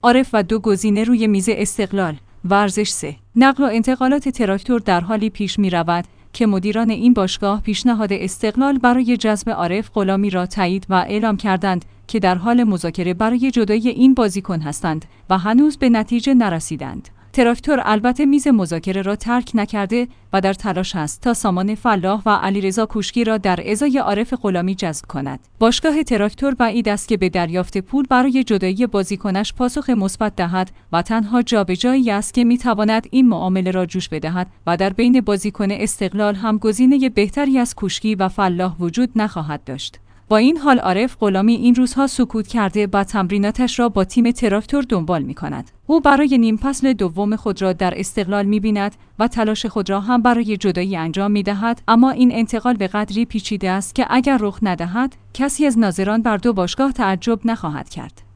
عارف و 2 گزینه روی میز استقلال. ورزش 3. نقل و انتقالات تراکتور در حالی پیش می رود که مدیران این باشگاه پیشنهاد استقلال برای جذب عارف غلامی را تایید و اعلام کردند که در حال مذاکره برای جدایی این بازیکن هستند و هنوز به نتیجه نرسیدند. تراکتور البته میز مذاکره را ترک نکرده و در تلاش است تا سامان فلاح و علیرضا کوشکی را در ازای عارف غلامی جذب کند. باشگاه تراکتور بعید است که به دریافت پول برای جدایی بازیکنش پاسخ مثبت دهد و تنها جابجایی است که میتواند این معامله را جوش بدهد و در بین بازیکن استقلال هم گزینه بهتری از کوشکی و فلاح وجود نخواهد داشت. با این حال عارف غلامی این روزها سکوت کرده و تمریناتش را با تیم تراکتور دنبال می‌کند. او برای نیم فصل دوم خود را در استقلال می‌بیند و تلاش خود را هم برای جدایی انجام می‌دهد، اما این انتقال به قدری پیچیده است که اگر رخ ندهد، کسی از ناظران بر 2 باشگاه تعجب نخواهد کرد.